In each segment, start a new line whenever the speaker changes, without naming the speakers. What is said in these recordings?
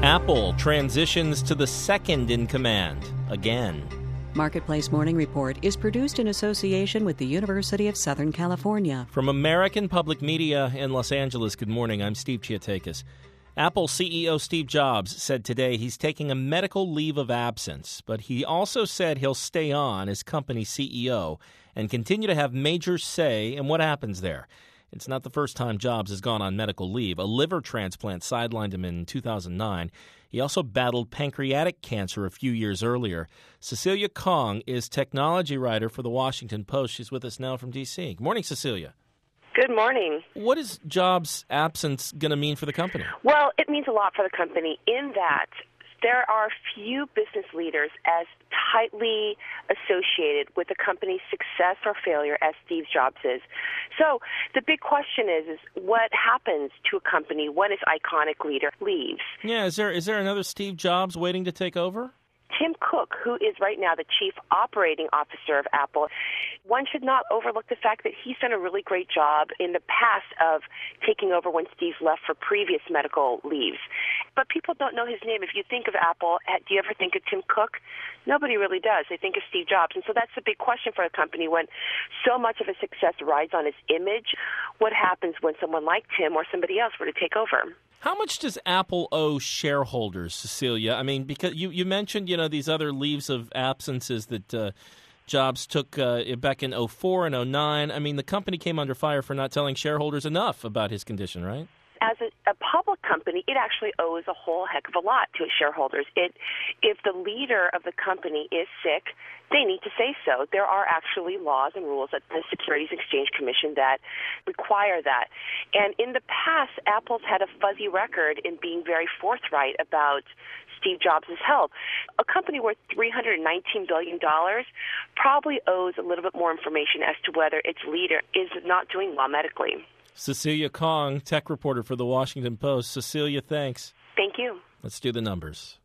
Apple transitions to the second in command again.
Marketplace Morning Report is produced in association with the University of Southern California.
From American Public Media in Los Angeles, good morning. I'm Steve Chiatakis. Apple CEO Steve Jobs said today he's taking a medical leave of absence, but he also said he'll stay on as company CEO and continue to have major say in what happens there. It's not the first time Jobs has gone on medical leave. A liver transplant sidelined him in 2009. He also battled pancreatic cancer a few years earlier. Cecilia Kong is technology writer for The Washington Post. She's with us now from D.C. Good morning, Cecilia.
Good morning.
What is Jobs' absence going to mean for the company?
Well, it means a lot for the company in that there are few business leaders as tightly associated with a company's success or failure as Steve Jobs is. So the big question is what happens to a company when its iconic leader leaves?
Yeah, is there another Steve Jobs waiting to take over?
Tim Cook, who is right now the chief operating officer of Apple, one should not overlook the fact that he's done a really great job in the past of taking over when Steve left for previous medical leaves. But people don't know his name. If you think of Apple, do you ever think of Tim Cook? Nobody really does. They think of Steve Jobs. And so that's the big question for a company when so much of a success rides on its image. What happens when someone like Tim or somebody else were to take over?
How much does Apple owe shareholders, Cecilia? I mean, because you mentioned, these other leaves of absences that Jobs took back in 2004 and 2009. I mean, the company came under fire for not telling shareholders enough about his condition, right?
As a public company, it actually owes a whole heck of a lot to its shareholders. If the leader of the company is sick, they need to say so. There are actually laws and rules at the Securities Exchange Commission that require that. And in the past, Apple's had a fuzzy record in being very forthright about Steve Jobs' health. A company worth $319 billion probably owes a little bit more information as to whether its leader is not doing well medically.
Cecilia Kong, tech reporter for The Washington Post. Cecilia, thanks.
Thank you.
Let's do the numbers.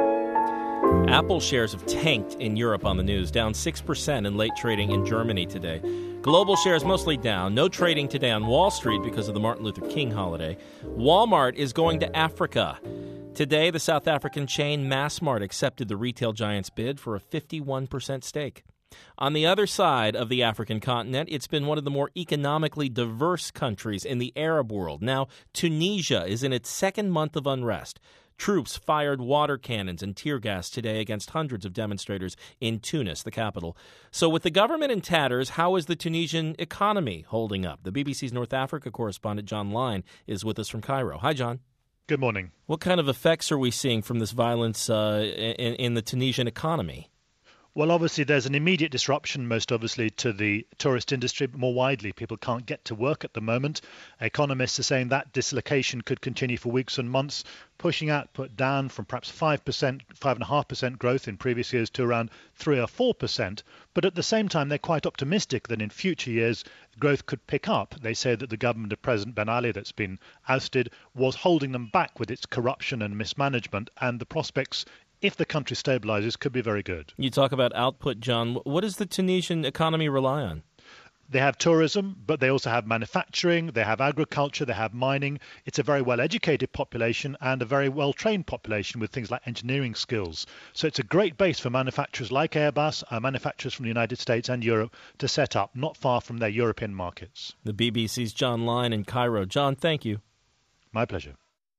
Apple shares have tanked in Europe on the news, down 6% in late trading in Germany today. Global shares mostly down. No trading today on Wall Street because of the Martin Luther King holiday. Walmart is going to Africa. Today, the South African chain Massmart accepted the retail giant's bid for a 51% stake. On the other side of the African continent, it's been one of the more economically diverse countries in the Arab world. Now, Tunisia is in its second month of unrest. Troops fired water cannons and tear gas today against hundreds of demonstrators in Tunis, the capital. So with the government in tatters, how is the Tunisian economy holding up? The BBC's North Africa correspondent John Line is with us from Cairo. Hi, John.
Good morning.
What kind of effects are we seeing from this violence in the Tunisian economy?
Well, obviously, there's an immediate disruption, most obviously, to the tourist industry, but more widely, people can't get to work at the moment. Economists are saying that dislocation could continue for weeks and months, pushing output down from perhaps 5%, 5.5% growth in previous years to around 3 or 4%. But at the same time, they're quite optimistic that in future years, growth could pick up. They say that the government of President Ben Ali that's been ousted was holding them back with its corruption and mismanagement, and the prospects, if the country stabilizes, could be very good.
You talk about output, John. What does the Tunisian economy rely on?
They have tourism, but they also have manufacturing, they have agriculture, they have mining. It's a very well-educated population and a very well-trained population with things like engineering skills. So it's a great base for manufacturers like Airbus, manufacturers from the United States and Europe, to set up not far from their European markets.
The BBC's John Line in Cairo. John, thank you.
My pleasure.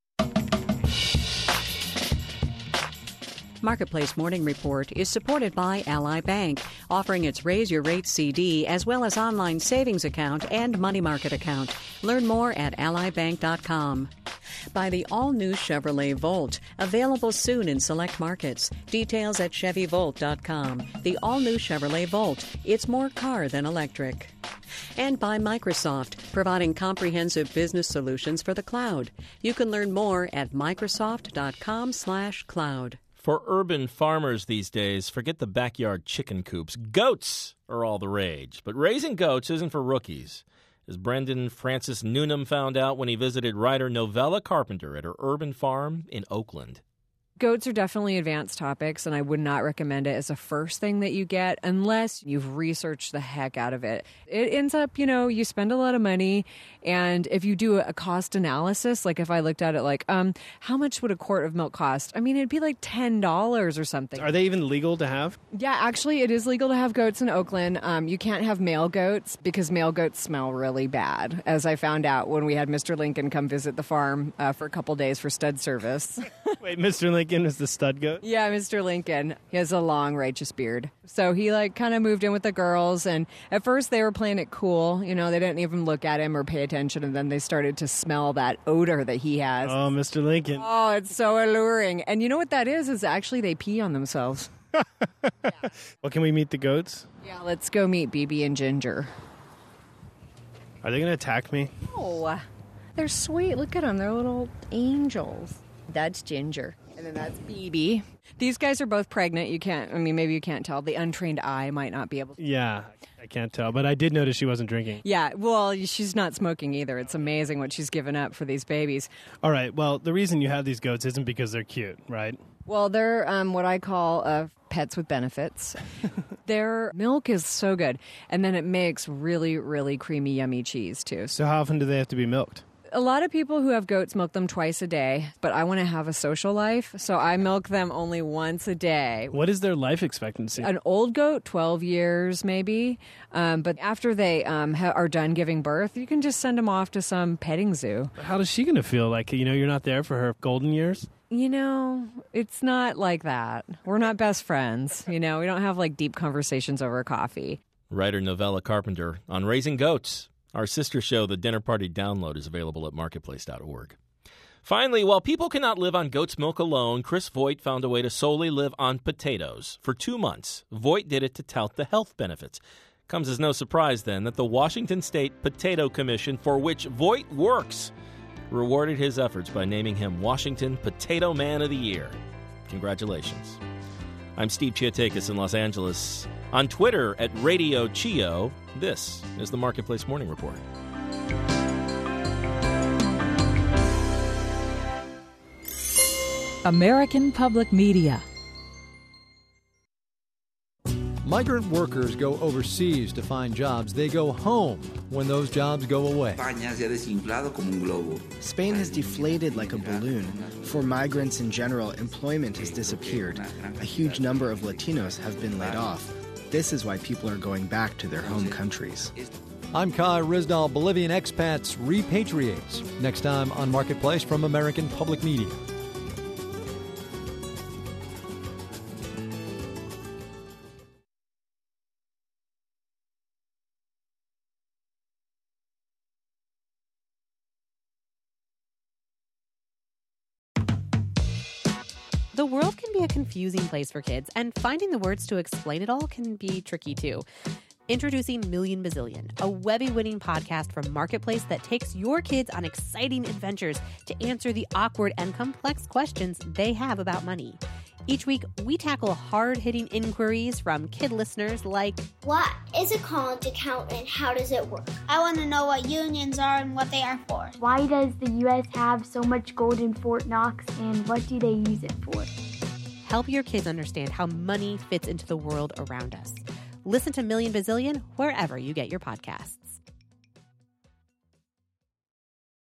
Marketplace Morning Report is supported by Ally Bank, offering its Raise Your Rates CD as well as online savings account and money market account. Learn more at allybank.com. By the all-new Chevrolet Volt, available soon in select markets. Details at chevyvolt.com. The all-new Chevrolet Volt. It's more car than electric. And by Microsoft, providing comprehensive business solutions for the cloud. You can learn more at microsoft.com/cloud.
For urban farmers these days, forget the backyard chicken coops. Goats are all the rage. But raising goats isn't for rookies, as Brendan Francis Newnham found out when he visited writer Novella Carpenter at her urban farm in Oakland.
Goats are definitely advanced topics, and I would not recommend it as a first thing that you get unless you've researched the heck out of it. It ends up, you spend a lot of money, and if you do a cost analysis, like if I looked at it like, how much would a quart of milk cost? I mean, it'd be like $10 or something.
Are they even legal to have?
Yeah, actually, it is legal to have goats in Oakland. You can't have male goats because male goats smell really bad, as I found out when we had Mr. Lincoln come visit the farm for a couple days for stud service.
Wait, Mr. Lincoln is the stud goat?
Yeah, Mr. Lincoln. He has a long, righteous beard. So he kind of moved in with the girls, and at first they were playing it cool. They didn't even look at him or pay attention, and then they started to smell that odor that he has.
Oh, Mr. Lincoln.
Oh, it's so alluring. And you know what that is actually they pee on themselves. Yeah.
Well, can we meet the goats?
Yeah, let's go meet BB and Ginger.
Are they going to attack me?
Oh, they're sweet. Look at them. They're little angels. That's Ginger. And then that's BB. These guys are both pregnant. Maybe you can't tell. The untrained eye might not be able to.
Yeah, I can't tell. But I did notice she wasn't drinking.
Yeah, well, she's not smoking either. It's amazing what she's given up for these babies.
All right, well, the reason you have these goats isn't because they're cute, right?
Well, they're what I call pets with benefits. Their milk is so good. And then it makes really, really creamy, yummy cheese, too.
So how often do they have to be milked?
A lot of people who have goats milk them twice a day, but I want to have a social life, so I milk them only once a day.
What is their life expectancy?
An old goat, 12 years maybe, but after they are done giving birth, you can just send them off to some petting zoo.
How is she going to feel? Like, you're not there for her golden years?
It's not like that. We're not best friends. We don't have deep conversations over coffee.
Writer Novella Carpenter on raising goats. Our sister show, The Dinner Party Download, is available at marketplace.org. Finally, while people cannot live on goat's milk alone, Chris Voigt found a way to solely live on potatoes. For 2 months, Voigt did it to tout the health benefits. Comes as no surprise, then, that the Washington State Potato Commission, for which Voigt works, rewarded his efforts by naming him Washington Potato Man of the Year. Congratulations. I'm Steve Chiatakis in Los Angeles. On Twitter at Radio Chio, this is the Marketplace Morning Report.
American Public Media.
Migrant workers go overseas to find jobs. They go home when those jobs go away.
Spain has deflated like a balloon. For migrants in general, employment has disappeared. A huge number of Latinos have been laid off. This is why people are going back to their home countries.
I'm Kai Rizdal. Bolivian expats repatriates. Next time on Marketplace from American Public Media.
The world can be a confusing place for kids, and finding the words to explain it all can be tricky too. Introducing Million Bazillion, a Webby-winning podcast from Marketplace that takes your kids on exciting adventures to answer the awkward and complex questions they have about money. Each week, we tackle hard-hitting inquiries from kid listeners like,
what is a college account and how does it work? I want to know what unions are and what they are for.
Why does the U.S. have so much gold in Fort Knox and what do they use it for?
Help your kids understand how money fits into the world around us. Listen to Million Bazillion wherever you get your podcasts.